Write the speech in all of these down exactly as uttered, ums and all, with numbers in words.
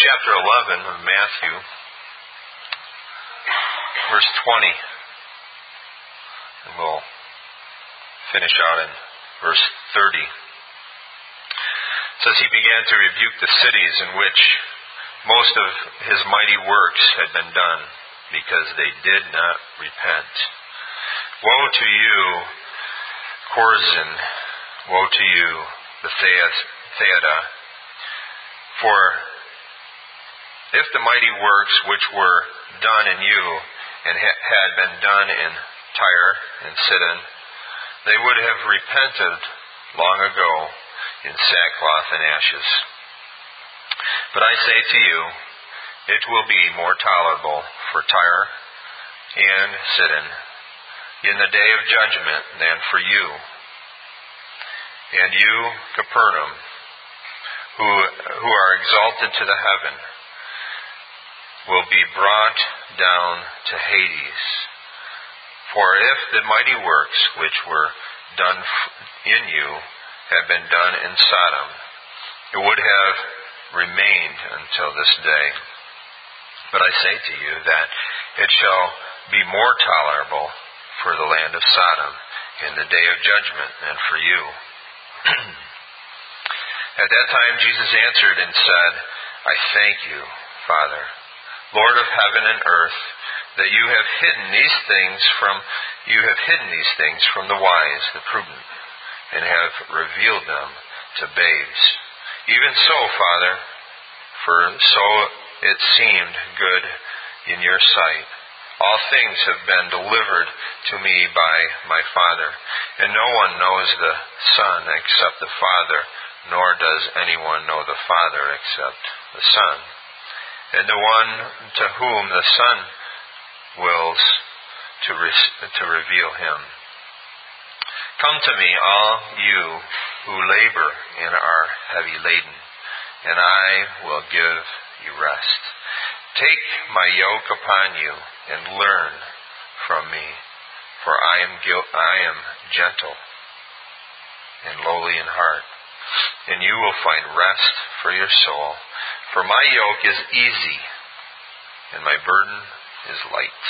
chapter eleven of Matthew, verse twenty. And we'll finish out in verse thirty. It says, "He began to rebuke the cities in which most of his mighty works had been done, because they did not repent. Woe to you, Chorazin! Woe to you, Bethsaida! For if the mighty works which were done in you and ha- had been done in Tyre and Sidon, they would have repented long ago in sackcloth and ashes. But I say to you, it will be more tolerable for Tyre and Sidon in the day of judgment than for you. And you, Capernaum, who, who are exalted to the heaven, will be brought down to Hades. For if the mighty works which were done in you had been done in Sodom, it would have remained until this day. But I say to you that it shall be more tolerable for the land of Sodom in the day of judgment than for you." At that time Jesus answered and said, "I thank you, Father, Lord of heaven and earth, that you have hidden these things from you have hidden these things from the wise, the prudent, and have revealed them to babes. Even so, Father, for so it seemed good in your sight. All things have been delivered to me by my Father, and no one knows the Son except the Father, nor does anyone know the Father except the Son, and the one to whom the Son wills to, re- to reveal him. Come to me, all you who labor and are heavy laden, and I will give you rest. Take my yoke upon you and learn from me, for I am gil- I am gentle and lowly in heart, and you will find rest for your soul. For my yoke is easy, and my burden is light."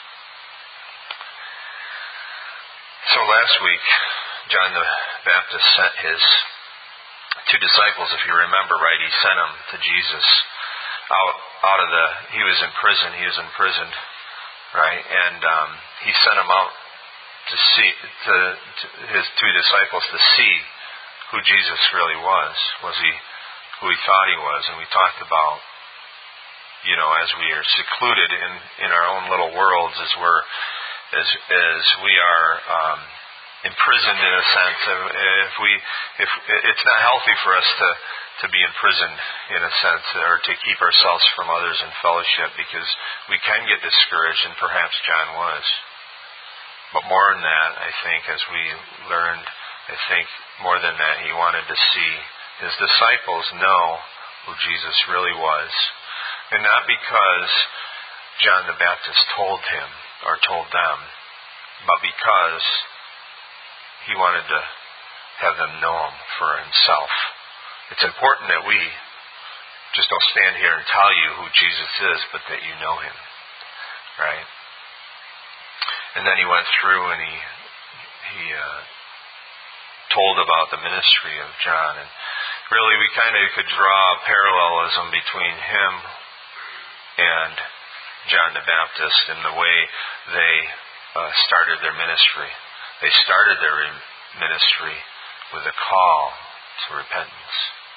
So last week, John the Baptist sent his two disciples, if you remember right. He sent them to Jesus out out of the, he was in prison, he was imprisoned, right? And um, he sent them out to see, to, to his two disciples to see who Jesus really was. Was he who he thought he was? And we talked about, you know, as we are secluded in, in our own little worlds, as we're, as, as we are um, imprisoned in a sense. If we, if it's not healthy for us to, to be imprisoned in a sense, or to keep ourselves from others in fellowship, because we can get discouraged, and perhaps John was. But more than that, I think, as we learned, I think more than that, he wanted to see his disciples know who Jesus really was. And not because John the Baptist told him or told them, but because he wanted to have them know him for himself. It's important that we just don't stand here and tell you who Jesus is, but that you know him, right? And then he went through and he he uh, told about the ministry of John, and really we kind of could draw a parallelism between him and John the Baptist in the way they uh, started their ministry. They started their ministry with a call to repentance.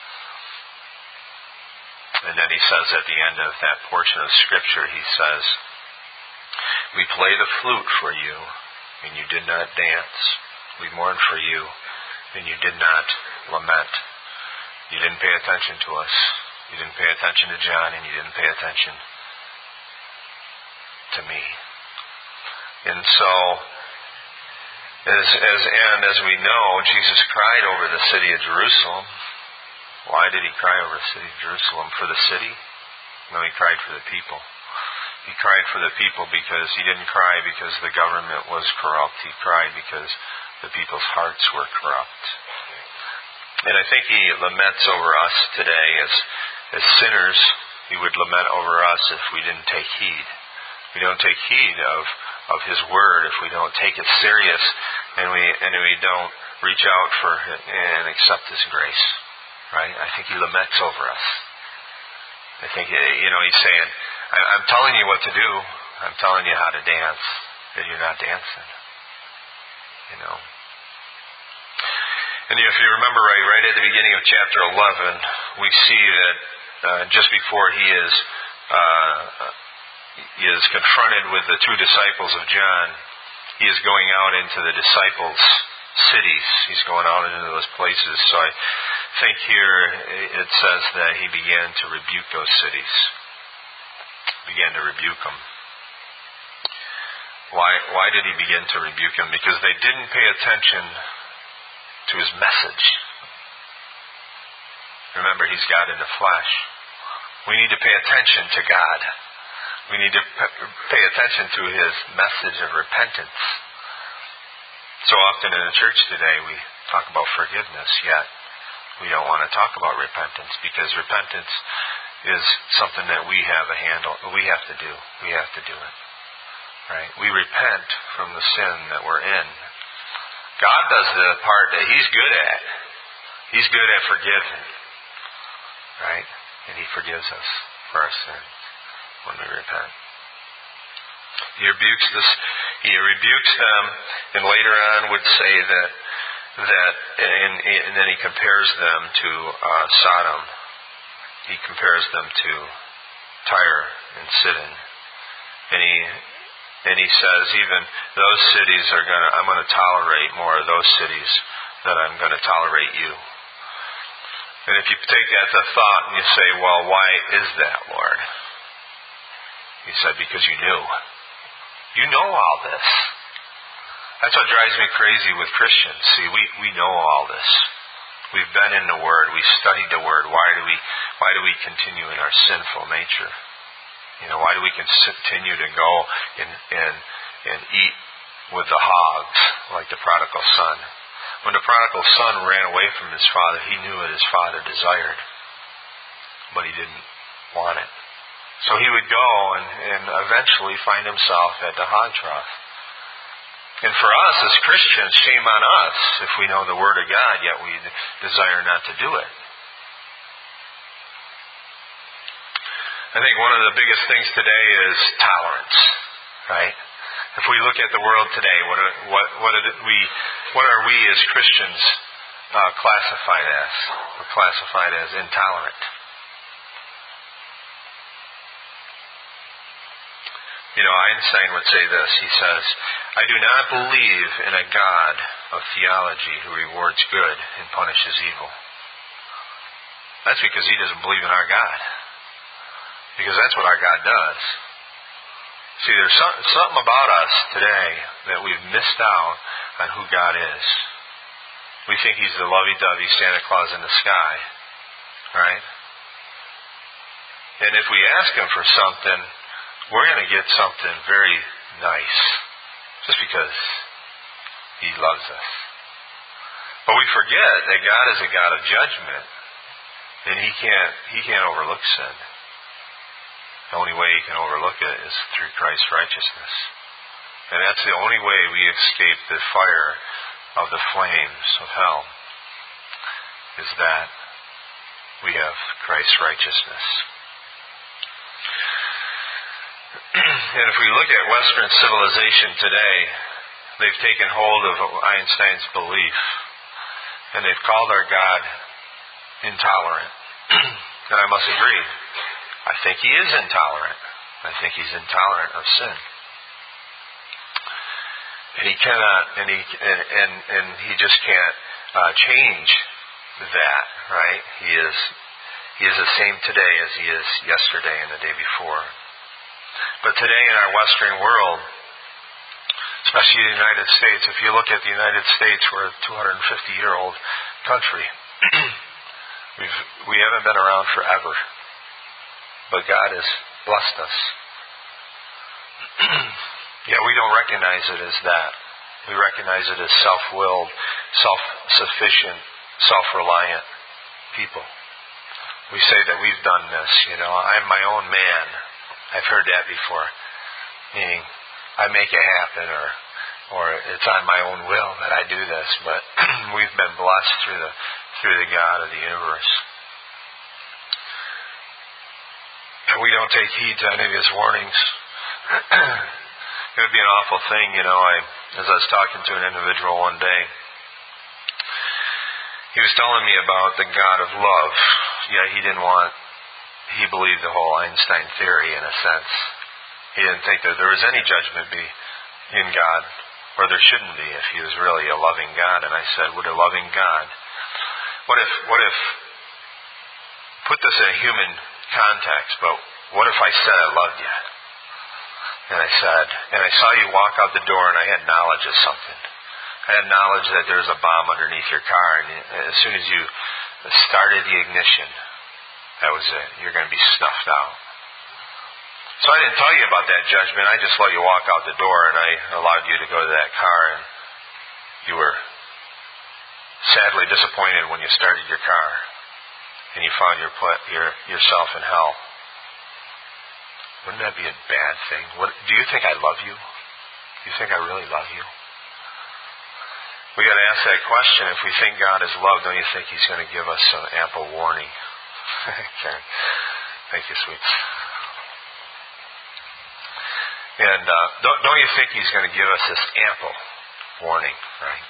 And then he says at the end of that portion of Scripture, he says, "We play the flute for you, and you did not dance. We mourn for you, and you did not lament." You didn't pay attention to us. You didn't pay attention to John, and you didn't pay attention to me. And so, as, as and as we know, Jesus cried over the city of Jerusalem. Why did he cry over the city of Jerusalem? For the city? No, he cried for the people. He cried for the people because he didn't cry because the government was corrupt. He cried because the people's hearts were corrupt. And I think he laments over us today as as sinners, He would lament over us if we didn't take heed. We don't take heed of, of His Word, if we don't take it serious, and we and we don't reach out for and accept His grace. Right? I think He laments over us. I think, you know, He's saying, I'm telling you what to do. I'm telling you how to dance, and you're not dancing. You know. And if you remember right, right at the beginning of chapter eleven, we see that uh, just before he is uh, he is confronted with the two disciples of John, he is going out into the disciples' cities. He's going out into those places. So I think here it says that he began to rebuke those cities. Began to rebuke them. Why, why did he begin to rebuke them? Because they didn't pay attention to his message. Remember, he's God in the flesh. We need to pay attention to God. We need to pay attention to His message of repentance. So often in the church today we talk about forgiveness, yet we don't want to talk about repentance, because repentance is something that we have a handle. We have to do. We have to do it. Right? We repent from the sin that we're in. God does the part that He's good at. He's good at forgiving. Right? And He forgives us for our sins when we repent. He rebukes this. He rebukes them, and later on would say that that, and, and then he compares them to uh, Sodom. He compares them to Tyre and Sidon, and he and he says even those cities are gonna. I'm going to tolerate more of those cities than I'm going to tolerate you. And if you take that to thought and you say, well, why is that, Lord? He said, because you knew. You know all this. That's what drives me crazy with Christians. See, we, we know all this. We've been in the Word. We've studied the Word. Why do we why do we continue in our sinful nature? You know, why do we continue to go and and, and eat with the hogs like the prodigal son? When the prodigal son ran away from his father, he knew what his father desired, but he didn't want it. So he would go and, and eventually find himself at the hog trough. And for us as Christians, shame on us if we know the Word of God, yet we desire not to do it. I think one of the biggest things today is tolerance, right? If we look at the world today, what are, what what are we what are we as Christians uh, classified as? We're classified as intolerant. You know, Einstein would say this. He says, I do not believe in a God of theology who rewards good and punishes evil. That's because he doesn't believe in our God. Because that's what our God does. See, there's some, something about us today that we've missed out on who God is. We think He's the lovey-dovey Santa Claus in the sky. Right? And if we ask Him for something, we're going to get something very nice. Just because He loves us. But we forget that God is a God of judgment. And He can't, He can't overlook sin. The only way He can overlook it is through Christ's righteousness. And that's the only way we escape the fire of the flames of hell, is that we have Christ's righteousness. And if we look at Western civilization today, they've taken hold of Einstein's belief, and they've called our God intolerant. And I must agree. I think He is intolerant. I think He's intolerant of sin. And He cannot, and He and and, and He just can't uh, change that, right? He is He is the same today as He is yesterday and the day before. But today in our Western world, especially the United States, if you look at the United States, we're a two hundred fifty year old country. We've we haven't been around forever. But God has blessed us. Yet we don't recognize it as that. We recognize it as self-willed, self-sufficient, self-reliant people. we say that we've done this, you know, I'm my own man. I've heard that before. Meaning, I make it happen, or or it's on my own will that I do this. But we've been blessed through the through the God of the universe. And we don't take heed to any of His warnings. It would be an awful thing, you know, I as I was talking to an individual one day, he was telling me about the God of love. Yeah, he didn't want, he believed the whole Einstein theory in a sense. He didn't think that there was any judgment be in God, or there shouldn't be if He was really a loving God. And I said, would a loving God, what if, what if, put this in a human context, but what if I said I loved you? And I said, and I saw you walk out the door and I had knowledge of something. I had knowledge that there was a bomb underneath your car, and as soon as you started the ignition, that was it. You're going to be snuffed out. So I didn't tell you about that judgment. I just let you walk out the door, and I allowed you to go to that car, and you were sadly disappointed when you started your car, and you found your, your yourself in hell. Wouldn't that be a bad thing? What, do you think I love you? Do you think I really love you? We got to ask that question. If we think God is love, don't you think He's going to give us some ample warning? Okay. Thank you, sweets. And uh, don't, don't you think He's going to give us this ample warning, right?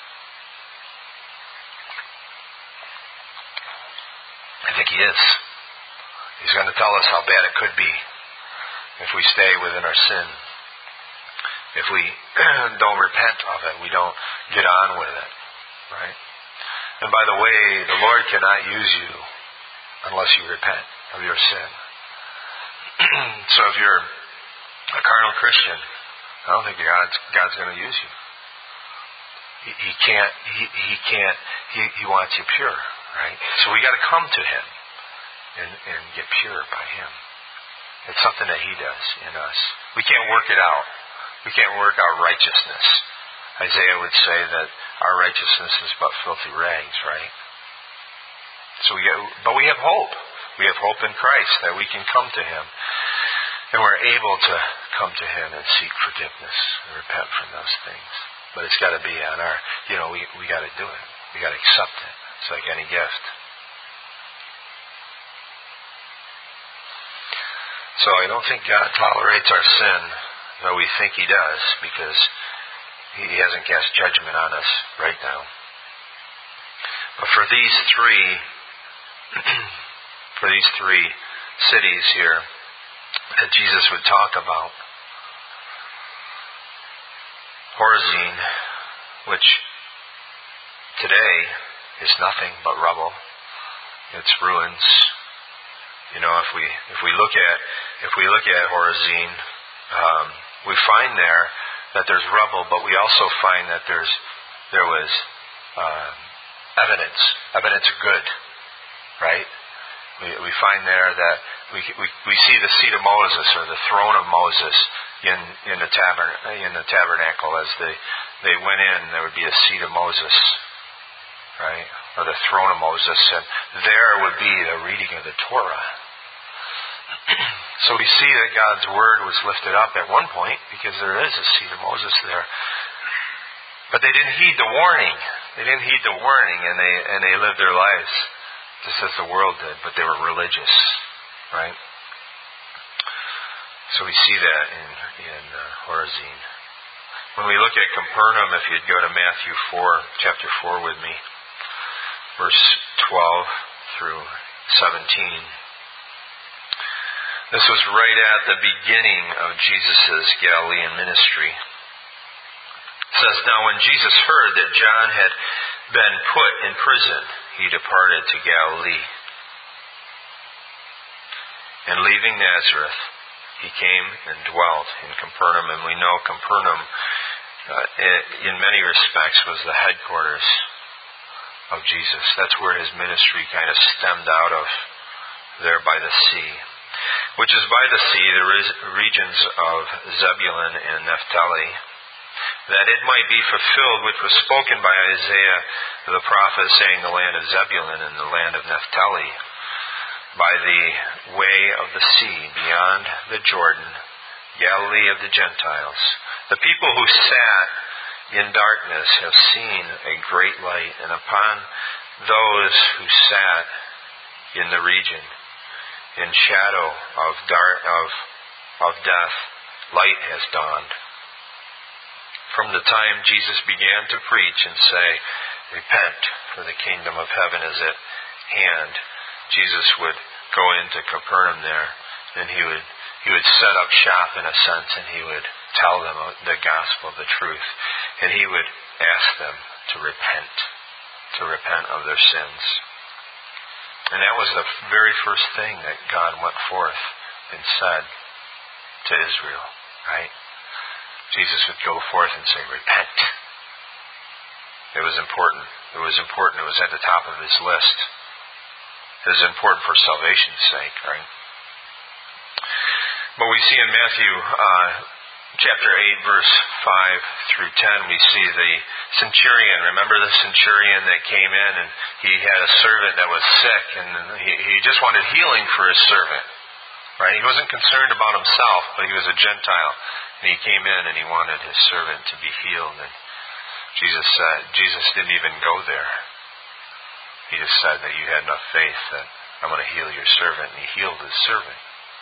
I think He is. He's going to tell us how bad it could be if we stay within our sin. If we don't repent of it, we don't get on with it, right? And by the way, the Lord cannot use you unless you repent of your sin. So if you're a carnal Christian, I don't think God's, God's going to use you. He, he can't, he, he can't, he, he wants you pure, right? So we got to come to Him and, and get pure by Him. It's something that He does in us. We can't work it out. We can't work our righteousness. Isaiah would say that our righteousness is but filthy rags, right? So we get, but we have hope. We have hope in Christ that we can come to Him, and we're able to come to Him and seek forgiveness and repent from those things. But it's got to be on our, you know, we we got to do it. We got to accept it. It's like any gift. So I don't think God tolerates our sin, though we think He does, because He hasn't cast judgment on us right now. But for these three, for these three cities here that Jesus would talk about, Chorazin, which today is nothing but rubble, it's ruins. You know, if we if we look at if we look at Chorazin, um, we find there that there's rubble, but we also find that there's there was uh, evidence, evidence of good, right? We we find there that we we we see the seat of Moses, or the throne of Moses, in in the tabern in the tabernacle. As they they went in, there would be a seat of Moses, right, or the throne of Moses, and there would be the reading of the Torah. So we see that God's word was lifted up at one point, because there is a seat of Moses there. But they didn't heed the warning. They didn't heed the warning, and they and they lived their lives just as the world did, but they were religious, right? So we see that in in uh, Chorazin. When we look at Capernaum, if you'd go to Matthew four, chapter four with me, verse twelve through seventeen. This was right at the beginning of Jesus' Galilean ministry. It says, "Now when Jesus heard that John had been put in prison, He departed to Galilee. And leaving Nazareth, He came and dwelt in Capernaum." And we know Capernaum, uh, in many respects, was the headquarters of Jesus. That's where His ministry kind of stemmed out of, there by the sea. Which is by the sea, the regions of Zebulun and Naphtali, that it might be fulfilled which was spoken by Isaiah the prophet, saying, "The land of Zebulun and the land of Naphtali, by the way of the sea, beyond the Jordan, Galilee of the Gentiles. The people who sat in darkness have seen a great light, and upon those who sat in the region, in shadow of dark of of death, light has dawned. From the time Jesus began to preach and say, "Repent, for the kingdom of heaven is at hand," Jesus would go into Capernaum there, and he would he would set up shop in a sense, and he would tell them the gospel, the truth, and he would ask them to repent, to repent of their sins. And that was the very first thing that God went forth and said to Israel, right? Jesus would go forth and say, "Repent." It was important. It was important. It was at the top of his list. It was important for salvation's sake, right? But we see in Matthew uh, chapter eight, verse five through ten, we see the centurion. Remember the centurion that came in, and he had a servant that was sick, and he, he just wanted healing for his servant, right? He wasn't concerned about himself, but he was a Gentile, and he came in and he wanted his servant to be healed. And Jesus said, Jesus didn't even go there. He just said that you had enough faith that I'm going to heal your servant, and he healed his servant.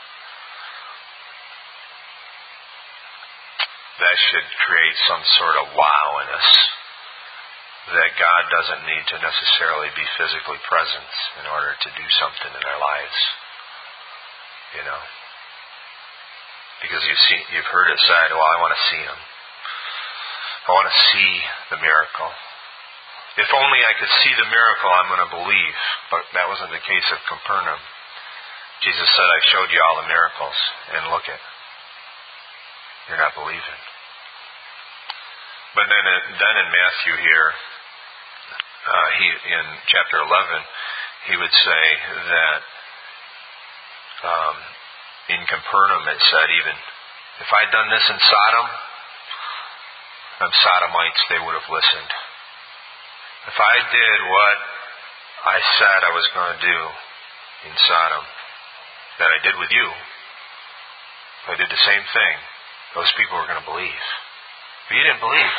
That should create some sort of wow in us, that God doesn't need to necessarily be physically present in order to do something in our lives. You know? Because you've seen, you've heard it said, well, I want to see him. I want to see the miracle. If only I could see the miracle, I'm going to believe. But that wasn't the case of Capernaum. Jesus said, I showed you all the miracles, and look it. You're not believing. But then, then in Matthew here, uh, he in chapter eleven, he would say that um, in Capernaum it said even, if I'd done this in Sodom, them Sodomites, they would have listened. If I did what I said I was going to do in Sodom, that I did with you, if I did the same thing, those people were going to believe. But you didn't believe.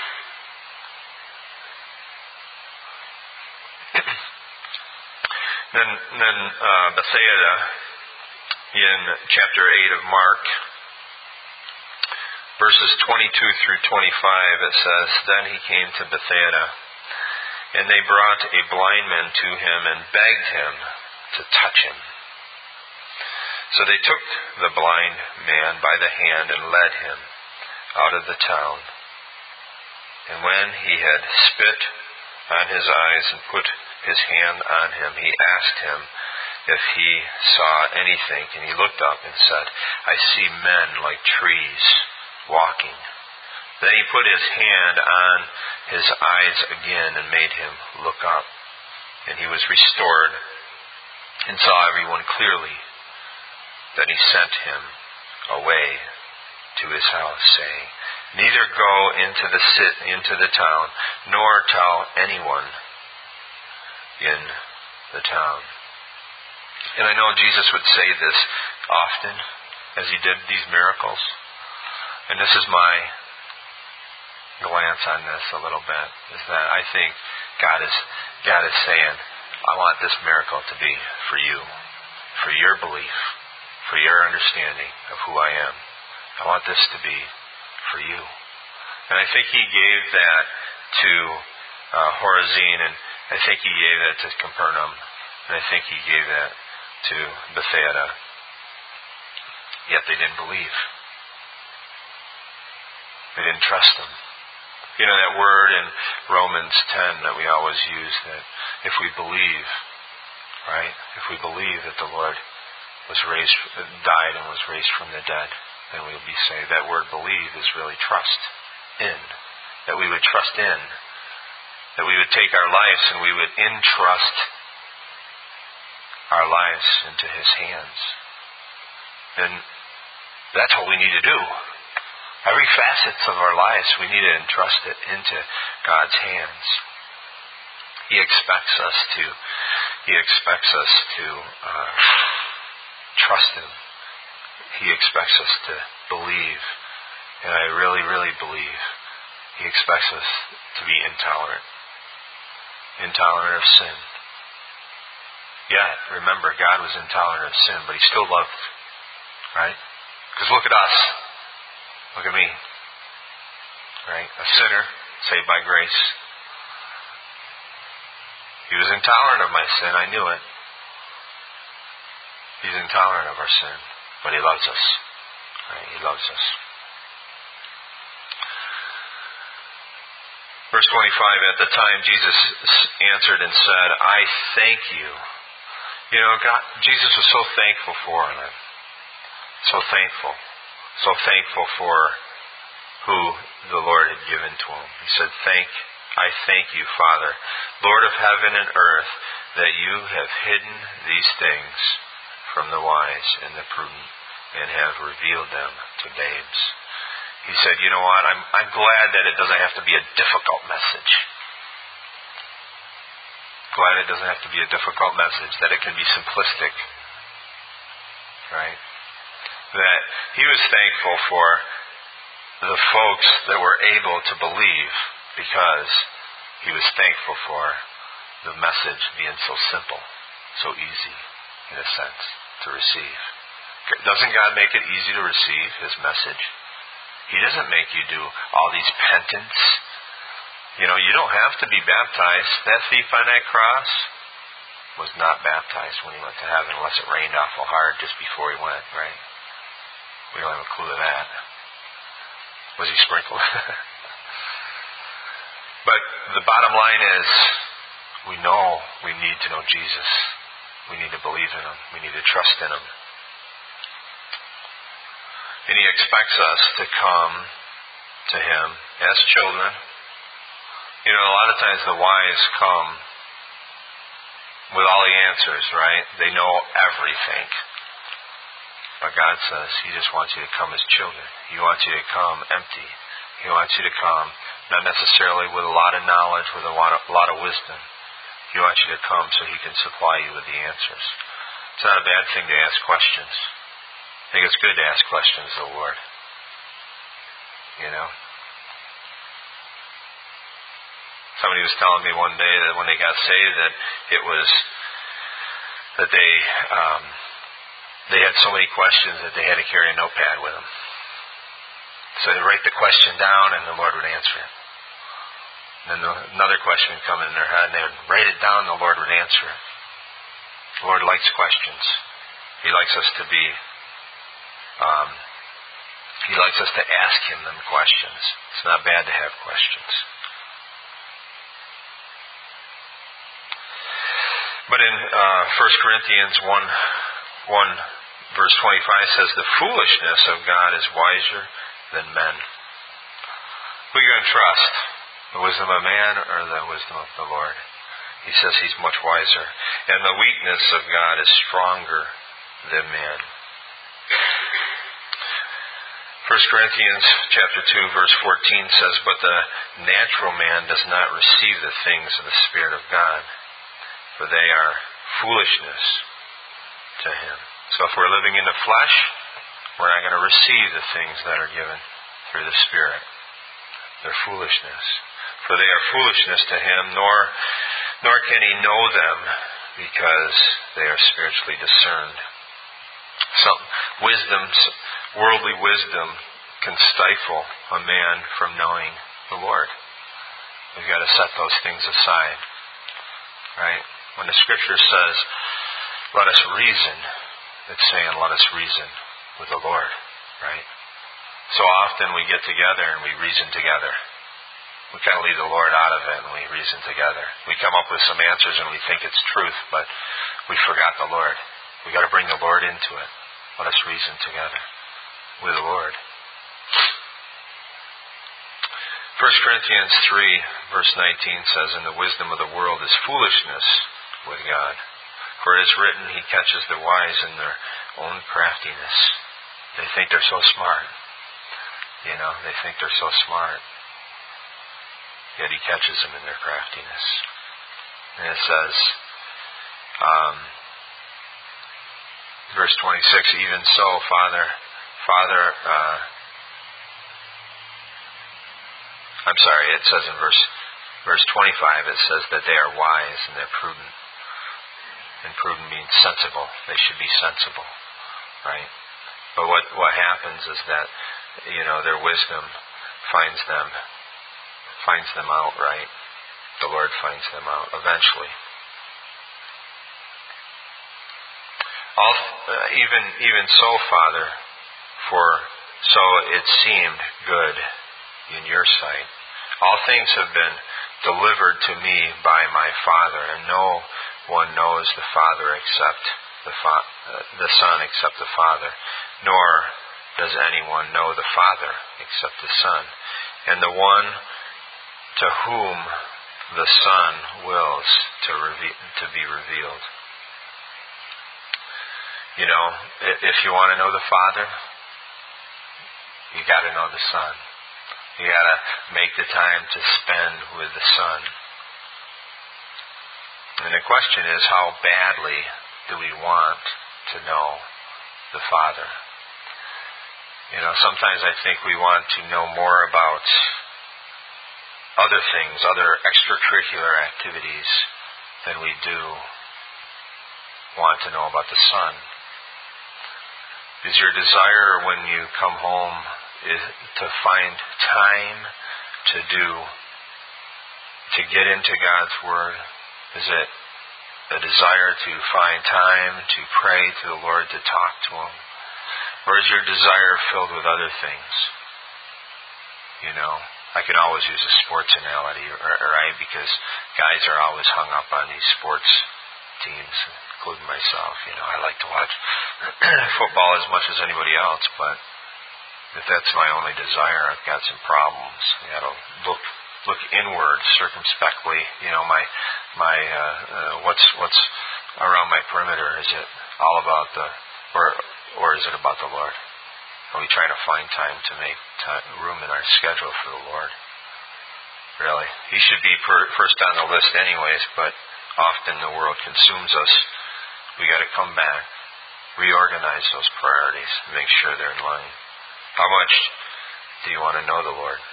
then then uh, Bethsaida in chapter eight of Mark, verses twenty-two through twenty-five, it says, Then he came to Bethsaida, and they brought a blind man to him and begged him to touch him. So they took the blind man by the hand and led him out of the town. And when he had spit on his eyes and put his hand on him, he asked him if he saw anything. And he looked up and said, I see men like trees walking. Then he put his hand on his eyes again and made him look up. And he was restored and saw everyone clearly. Then he sent him away to his house, saying, Neither go into the sit into the town, nor tell anyone in the town. And I know Jesus would say this often as he did these miracles. And this is my glance on this a little bit, is that I think God is God is saying, I want this miracle to be for you, for your belief, for your understanding of who I am. I want this to be for you. And I think he gave that to uh, Chorazin, and I think he gave that to Capernaum, and I think he gave that to Bethsaida. Yet they didn't believe. They didn't trust him. You know that word in Romans ten that we always use, that if we believe, right? If we believe that the Lord was raised, died and was raised from the dead, then we'll be saved. That word believe is really trust in. That we would trust in. That we would take our lives and we would entrust our lives into his hands. And that's what we need to do. Every facet of our lives, we need to entrust it into God's hands. He expects us to He expects us to uh, trust Him. He expects us to believe. And I really, really believe He expects us to be intolerant. Intolerant of sin. Yeah, remember, God was intolerant of sin, but He still loved. Right? Because look at us. Look at me. Right? A sinner, saved by grace. He was intolerant of my sin. I knew it. He's intolerant of our sin. But He loves us. Right? He loves us. Verse twenty-five, at the time Jesus answered and said, I thank you. You know, God, Jesus was so thankful for them. So thankful. So thankful for who the Lord had given to him. He said, Thank, I thank you, Father, Lord of heaven and earth, that you have hidden these things from the wise and the prudent and have revealed them to babes. He said, you know what, I'm, I'm glad that it doesn't have to be a difficult message. Glad it doesn't have to be a difficult message, that it can be simplistic. Right? That he was thankful for the folks that were able to believe because he was thankful for the message being so simple, so easy, in a sense, to receive. Doesn't God make it easy to receive His message? He doesn't make you do all these penance. You know, you don't have to be baptized. That thief on that cross was not baptized when he went to heaven unless it rained awful hard just before he went, right? We don't have a clue of that. Was he sprinkled? But the bottom line is, we know we need to know Jesus. We need to believe in Him. We need to trust in Him. And He expects us to come to Him as children. You know, a lot of times the wise come with all the answers, right? They know everything. But God says He just wants you to come as children. He wants you to come empty. He wants you to come not necessarily with a lot of knowledge, with a lot of, a lot of wisdom. He wants you to come so He can supply you with the answers. It's not a bad thing to ask questions. I think it's good to ask questions of the Lord. You know? Somebody was telling me one day that when they got saved that it was that they um, they had so many questions that they had to carry a notepad with them. So they write the question down and the Lord would answer it. And then another question would come in their head and they would write it down and the Lord would answer it. The Lord likes questions. He likes us to be, um, He likes us to ask Him them questions. It's not bad to have questions. But in uh, First Corinthians one, one verse twenty-five says, the foolishness of God is wiser than men. Who are you going to trust? The wisdom of man or the wisdom of the Lord? He says He's much wiser. And the weakness of God is stronger than man. First Corinthians chapter two verse fourteen says, but the natural man does not receive the things of the Spirit of God, for they are foolishness to him. So if we're living in the flesh, we're not going to receive the things that are given through the Spirit. They're foolishness. For they are foolishness to him, nor nor can he know them, because they are spiritually discerned. Some wisdom, worldly wisdom can stifle a man from knowing the Lord. We've got to set those things aside. Right? When the Scripture says, let us reason, it's saying, let us reason with the Lord. Right? So often we get together and we reason together. We kind of leave the Lord out of it and we reason together. We come up with some answers and we think it's truth, but we forgot the Lord. We've got to bring the Lord into it. Let us reason together with the Lord. First Corinthians three, verse nineteen says, and the wisdom of the world is foolishness with God. For it is written, He catches the wise in their own craftiness. They think they're so smart. You know, they think they're so smart. Yet He catches them in their craftiness. And it says, Um, verse twenty-six, even so, Father, Father, uh, I'm sorry, it says in verse verse twenty-five, it says that they are wise and they're prudent. And prudent means sensible. They should be sensible, right? But what, what happens is that, you know, their wisdom finds them, finds them out, right? The Lord finds them out eventually. All, uh, even, even so, Father, for so it seemed good in your sight. All things have been delivered to me by my Father, and no one knows the Father except the, fa- uh, the Son except the Father, nor does anyone know the Father except the Son, and the one to whom the Son wills to, reve- to be revealed. You know, if you want to know the Father, you got to know the Son. You got to make the time to spend with the Son. And the question is, how badly do we want to know the Father? You know, sometimes I think we want to know more about other things, other extracurricular activities, than we do want to know about the Son. Is your desire when you come home is to find time to do, to get into God's Word? Is it a desire to find time to pray to the Lord, to talk to Him? Or is your desire filled with other things? You know, I can always use a sports analogy, right? Because guys are always hung up on these sports teams, including myself. You know, I like to watch football as much as anybody else, but if that's my only desire, I've got some problems. I got to look look inward circumspectly. You know, my my uh, uh, what's what's around my perimeter? Is it all about the, or or is it about the Lord? Are we trying to find time to make time, room in our schedule for the Lord? Really, He should be per, first on the list, anyways. But often the world consumes us. We got to come back, reorganize those priorities, make sure they're in line. How much do you want to know the Lord?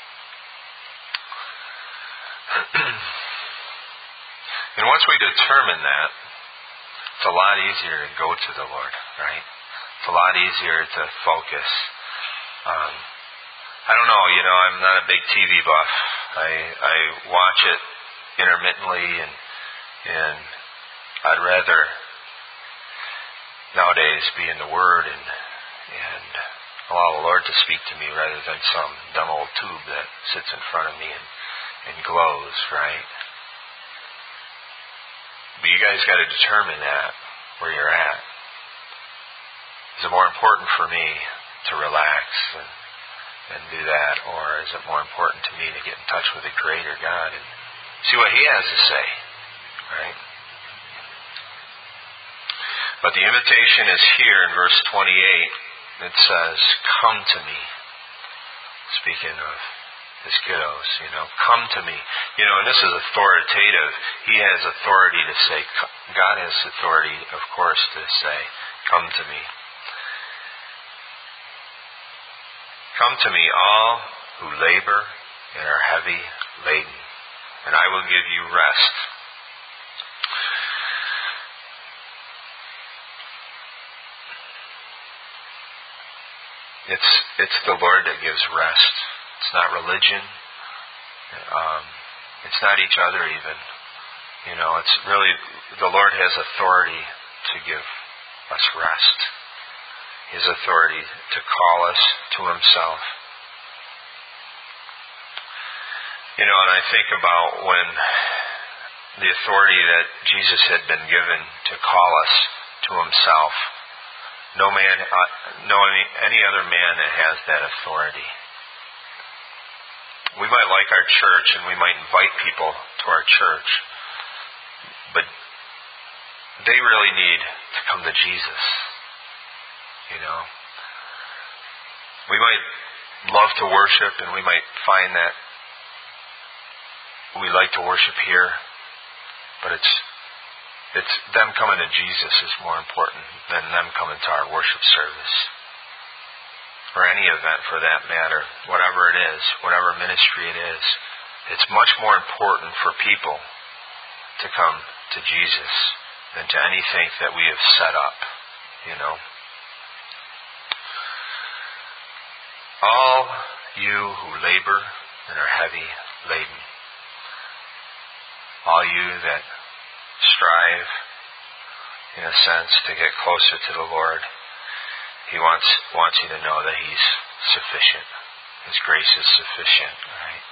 And once we determine that, it's a lot easier to go to the Lord, right? It's a lot easier to focus. Um, I don't know, you know, I'm not a big T V buff. I I watch it intermittently, and and I'd rather nowadays be in the Word and and allow the Lord to speak to me rather than some dumb old tube that sits in front of me and, and glows, right? But you guys got to determine that, where you're at. Is it more important for me to relax and, and do that, or is it more important to me to get in touch with the Creator God and see what He has to say, right? But the invitation is here in verse twenty-eight. It says, "Come to me." Speaking of his kiddos, you know, come to me. You know, and this is authoritative. He has authority to say, God has authority, of course, to say, come to me. Come to me, all who labor and are heavy laden, and I will give you rest. It's it's the Lord that gives rest. It's not religion. Um, it's not each other even. You know, it's really, the Lord has authority to give us rest. His authority to call us to Himself. You know, and I think about when the authority that Jesus had been given to call us to Himself. No man, uh, no any, any other man that has that authority. We might like our church and we might invite people to our church, but they really need to come to Jesus. You know, we might love to worship, and we might find that we like to worship here, but it's It's them coming to Jesus is more important than them coming to our worship service. Or any event for that matter, whatever it is, whatever ministry it is. It's much more important for people to come to Jesus than to anything that we have set up, you know. All you who labor and are heavy laden, all you that strive, in a sense, to get closer to the Lord, He wants wants you to know that He's sufficient. His grace is sufficient, right?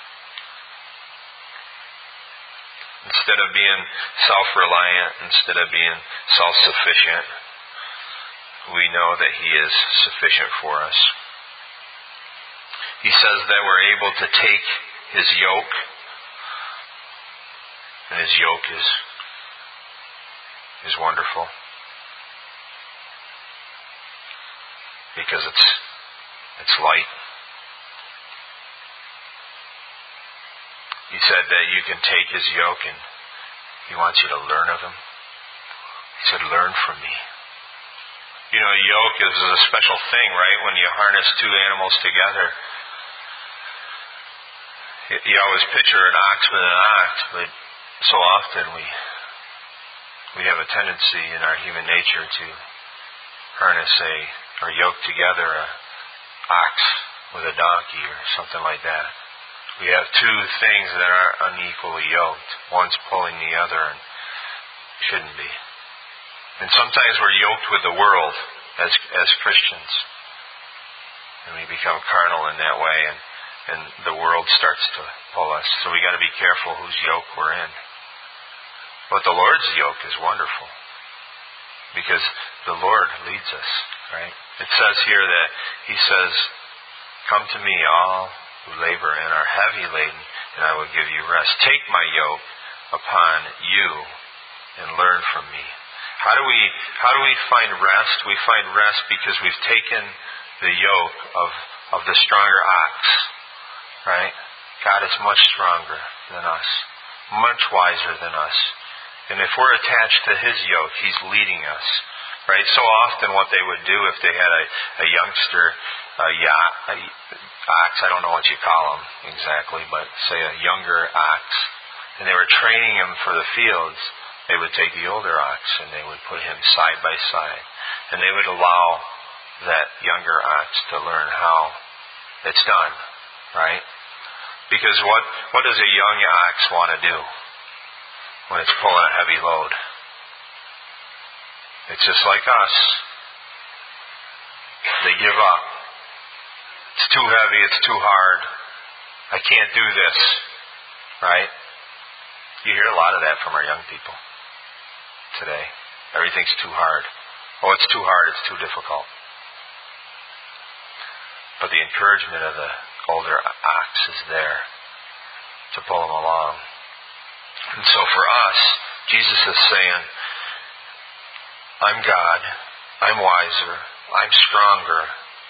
Instead of being self-reliant, instead of being self-sufficient, we know that He is sufficient for us. He says that we're able to take His yoke, and His yoke is, is wonderful. Because it's it's light. He said that you can take His yoke and He wants you to learn of Him. He said, learn from me. You know, a yoke is a special thing, right? When you harness two animals together. You always picture an ox with an ox, but so often we we have a tendency in our human nature to harness a or yoke together a ox with a donkey or something like that. We have two things that are unequally yoked. One's pulling the other and shouldn't be. And sometimes we're yoked with the world as as Christians. And we become carnal in that way, and, and the world starts to pull us. So we got to be careful whose yoke we're in. But the Lord's yoke is wonderful. Because the Lord leads us, right? It says here that He says, come to me, all who labor and are heavy laden, and I will give you rest. Take my yoke upon you and learn from me. How do we how do we find rest? We find rest because we've taken the yoke of, of the stronger ox, right? God is much stronger than us, much wiser than us. And if we're attached to His yoke, He's leading us, right? So often what they would do if they had a, a youngster, a yacht, a ox, I don't know what you call them exactly, but say a younger ox, and they were training him for the fields, they would take the older ox and they would put him side by side. And they would allow that younger ox to learn how it's done, right? Because what, what does a young ox want to do when it's pulling a heavy load? It's just like us. They give up. It's too heavy, it's too hard. I can't do this, right? You hear a lot of that from our young people today. Everything's too hard. Oh, it's too hard, it's too difficult. But the encouragement of the older ox is there to pull them along. And so for us, Jesus is saying, I'm God, I'm wiser, I'm stronger.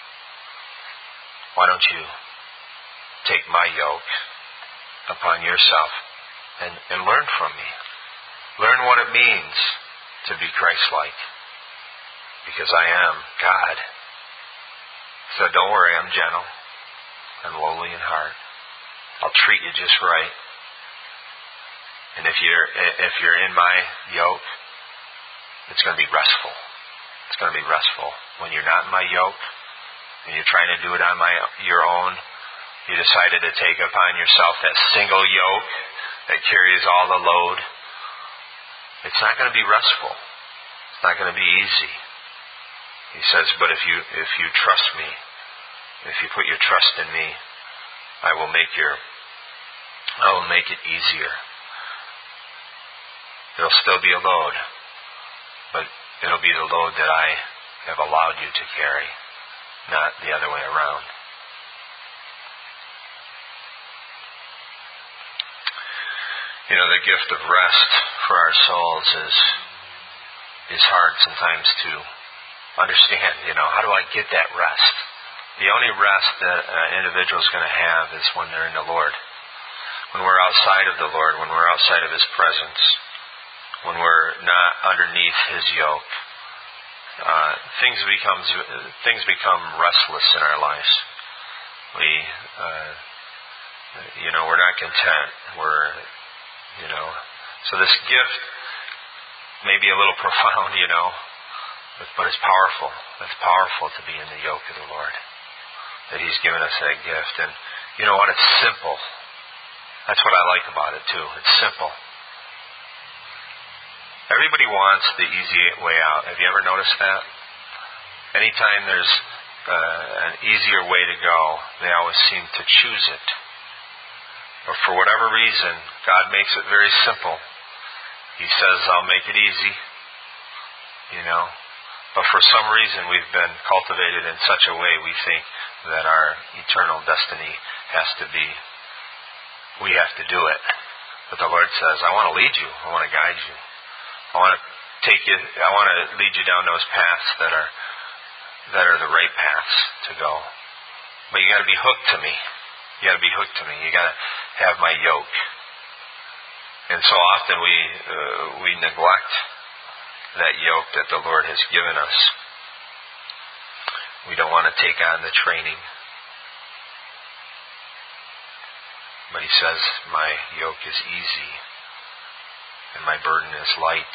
Why don't you take my yoke upon yourself and, and learn from me? Learn what it means to be Christ-like. Because I am God. So don't worry, I'm gentle and lowly in heart. I'll treat you just right. And if you're if you're in my yoke, it's going to be restful. It's going to be restful. When you're not in my yoke, and you're trying to do it on my your own, you decided to take upon yourself that single yoke that carries all the load. It's not going to be restful. It's not going to be easy. He says, but if you if you trust me, if you put your trust in me, I will make your I will make it easier. It'll still be a load, but it'll be the load that I have allowed you to carry, not the other way around. You know, the gift of rest for our souls is is hard sometimes to understand. You know, how do I get that rest? The only rest that an individual is going to have is when they're in the Lord. When we're outside of the Lord, when we're outside of His presence, when we're not underneath His yoke, uh, things becomes things become restless in our lives. We, uh, you know, we're not content. We're, you know, so this gift may be a little profound, you know, but, but it's powerful. It's powerful to be in the yoke of the Lord. That He's given us that gift, and you know what? It's simple. That's what I like about it too. It's simple. Everybody wants the easy way out. Have you ever noticed that? Anytime there's uh, an easier way to go, they always seem to choose it. But for whatever reason, God makes it very simple. He says, I'll make it easy. You know? But for some reason, we've been cultivated in such a way we think that our eternal destiny has to be, we have to do it. But the Lord says, I want to lead you. I want to guide you. I want to take you, I want to lead you down those paths that are that are the right paths to go. But you got to be hooked to me. You got to be hooked to me. You got to have my yoke. And so often we uh, we neglect that yoke that the Lord has given us. We don't want to take on the training. But He says, my yoke is easy and my burden is light.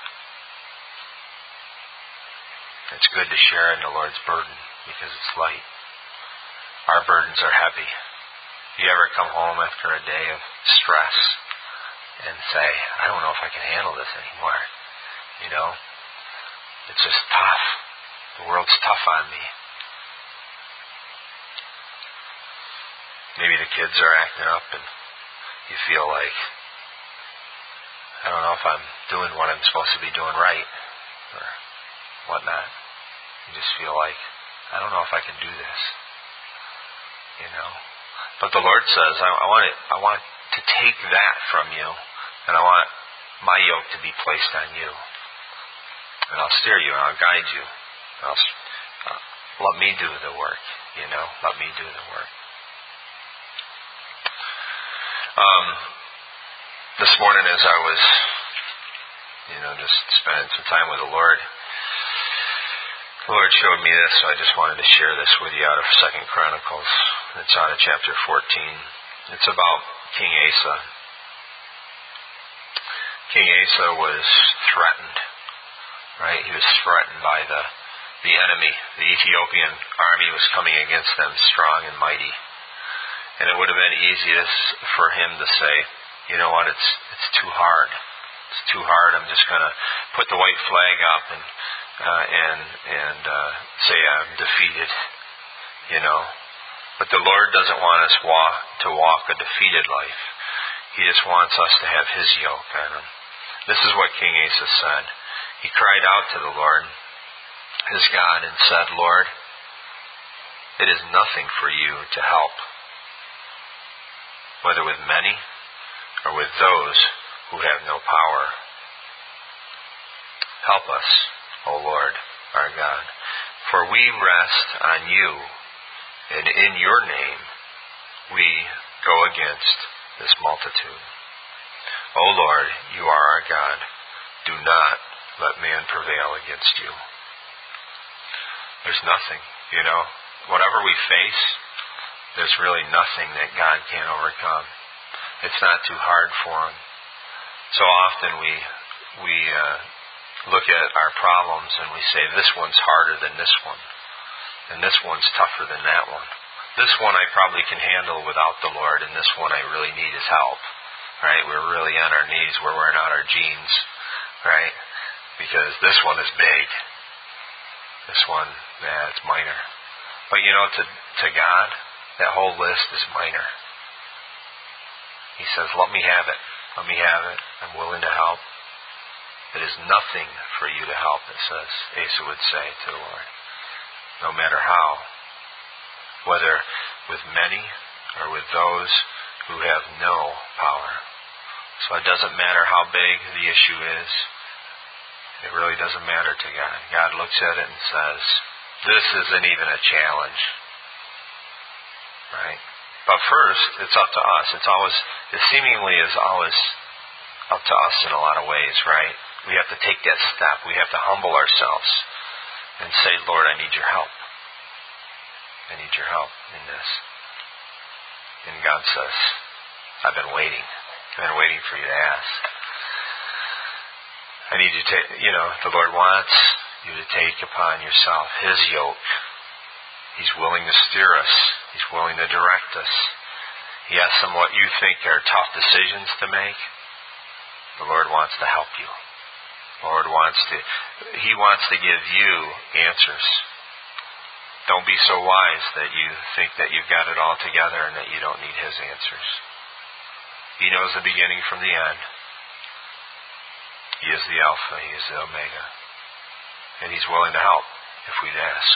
It's good to share in the Lord's burden because it's light. Our burdens are heavy. You ever come home after a day of stress and say, I don't know if I can handle this anymore. You know? It's just tough. The world's tough on me. Maybe the kids are acting up and you feel like, I don't know if I'm doing what I'm supposed to be doing right or whatnot. You just feel like, I don't know if I can do this. You know? But the Lord says, I, I want it, I want to take that from you, and I want my yoke to be placed on you. And I'll steer you, and I'll guide you. I'll, uh, let me do the work, you know? Let me do the work. Um, this morning as I was, you know, just spending some time with the Lord, the Lord showed me this, so I just wanted to share this with you out of Second Chronicles. It's out of chapter fourteen. It's about King Asa. King Asa was threatened, right? He was threatened by the, the enemy. The Ethiopian army was coming against them strong and mighty. And it would have been easiest for him to say, you know what, it's it's too hard. It's too hard. I'm just going to put the white flag up and uh, and and uh, say I'm defeated, you know. But the Lord doesn't want us walk, to walk a defeated life. He just wants us to have His yoke on Him. This is what King Asa said. He cried out to the Lord, his God, and said, Lord, it is nothing for you to help, whether with many or with those who have no power. Help us, O Lord, our God, for we rest on you, and in your name we go against this multitude. O Lord, you are our God. Do not let man prevail against you. There's nothing, you know, whatever we face, there's really nothing that God can't overcome. It's not too hard for Him. So often we we uh, look at our problems and we say, this one's harder than this one. And this one's tougher than that one. This one I probably can handle without the Lord, and this one I really need His help. Right? We're really on our knees. We're wearing out our jeans. Right? Because this one is big. This one, yeah, it's minor. But you know, to, to God, that whole list is minor. He says, let me have it. Let me have it. I'm willing to help. It is nothing for you to help, it says, Asa would say to the Lord. No matter how. Whether with many or with those who have no power. So it doesn't matter how big the issue is. It really doesn't matter to God. God looks at it and says, this isn't even a challenge. Right? But first, it's up to us. It's always, it seemingly is always up to us in a lot of ways, right? We have to take that step. We have to humble ourselves and say, Lord, I need your help. I need your help in this. And God says, I've been waiting. I've been waiting for you to ask. I need you to, you know, the Lord wants you to take upon yourself His yoke. He's willing to steer us. He's willing to direct us. Yes, and what you think are tough decisions to make, the Lord wants to help you. The Lord wants to, He wants to give you answers. Don't be so wise that you think that you've got it all together and that you don't need His answers. He knows the beginning from the end. He is the Alpha. He is the Omega. And He's willing to help if we'd ask.